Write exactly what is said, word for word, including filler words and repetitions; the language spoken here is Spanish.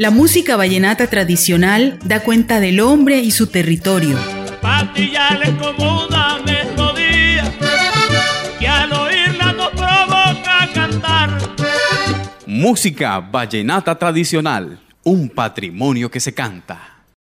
La música vallenata tradicional da cuenta del hombre y su territorio. Patillarles como una melodía que al oírla nos provoca cantar. Música vallenata tradicional, un patrimonio que se canta.